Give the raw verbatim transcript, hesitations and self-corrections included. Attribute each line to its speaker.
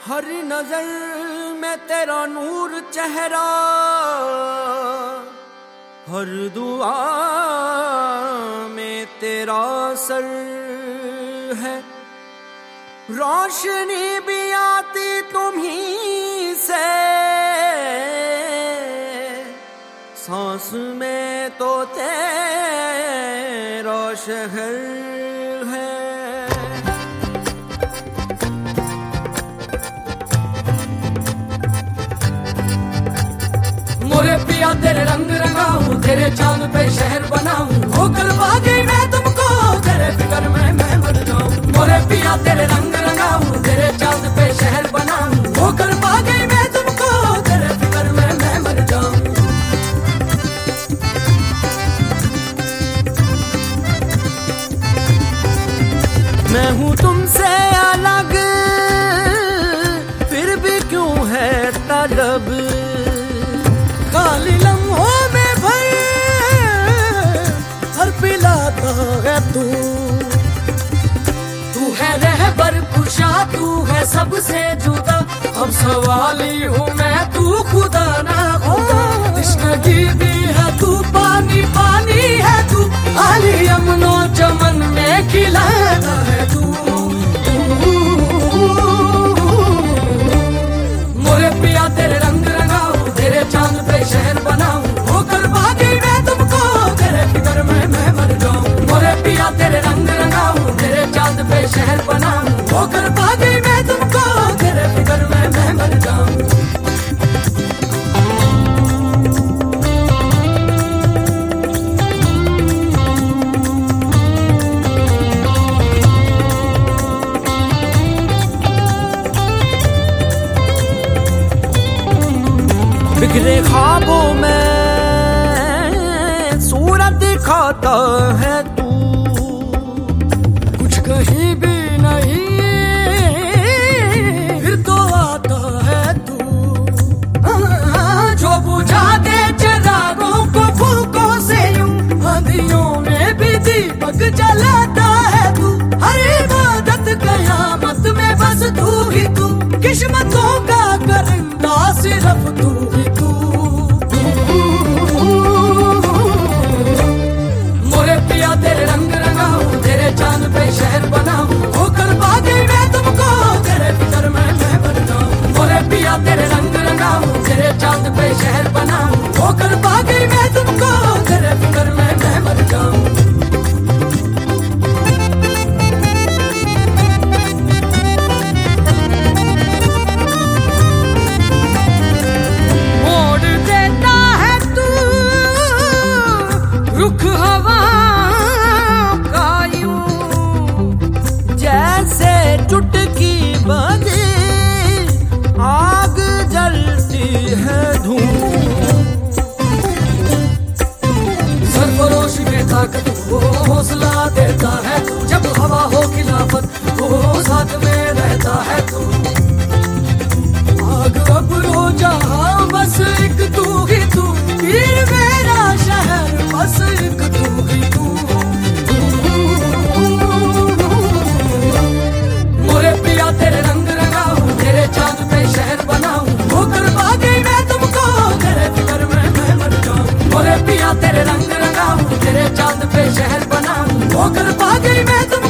Speaker 1: हर नजर में तेरा नूर चेहरा, हर दुआ में तेरा सर है। रोशनी भी आती तुम्हीं से, सांस में तो तेरा शहर है। मोरे पिया तेरे रंग रंगाऊं, तेरे चांद पे शहर बनाऊं, होकर बागी मैं तुमको, तेरे फिक्र में मैं मर जाऊं। मोरे पिया तेरे रंग रंगाऊं, तेरे चांद पे शहर बनाऊं, होकर बागी मैं तुमको, तेरे फिक्र में मैं मर जाऊं। मैं हूँ तुमसे अलग, फिर भी क्यों है तलब, खाली लम्हों में भर हर पिलाता है तू। तू है रहबर खुशा, तू है सबसे जुदा, अब सवाली हूँ मैं, तू खुदा ना खुदा। तश्नगी भी है तू, पानी पानी है तू, आली अमनो चमन में खिलाता है तू। मोरे पिया तेरे रंग रंगाऊं, तेरे चांद पे शहर बनाऊं, होकर बागी मैं तुमको, तेरे फिक्र में मैं मर जाऊं। मोरे पिया तेरे रंग रंगाऊं, तेरे चांद पे शहर बनाऊं, होकर बागी मैं तुमको, तेरे फिक्र में मैं मर जाऊं। बिखरे ख्वाबों में सूरत दिखाता है तू, कुछ कहीं भी नहीं फिर तो आता है तू। जो बुझा दे चिरागों को फूकों से यूं, आंधियों में भी दीपक जलाता है तू। हर इबादत कयामत में बस तू ही तू, किस्मतों का करंदा सिर्फ तू ही तू। मोरे पिया तेरे रंग रंगाऊं, तेरे चांद पे शहर बनाऊं, होकर बागी मैं तुमको, तेरे फिक्र में मैं मर जाऊं। मोरे पिया तेरे रंग रंगाऊं, तेरे चांद पे शहर बनाऊं, होकर बागी मैं तुमको, तेरे फिक्र में मैं मर जाऊं। रुख हवा का यूं, जैसे चुटकी बजे आग जलती है धूम। सरफरोश में ताकत वो हौसला देता है तू, जब हवा हो खिलाफत वो साथ में रहता है तू। आग अब रो जहां बस एक तू ही तू, वीर मेरा शहर बस एक तू ही तू। मोरे पिया तेरे रंग रंगाऊं, तेरे चांद पे शहर बनाऊं, होकर बागी मैं तुमको, तेरे फिक्र में मैं मर जाऊं। मोरे पिया तेरे रंग रंगाऊं, तेरे चांद पे शहर बनाऊं, होकर बागी मैं तुमको।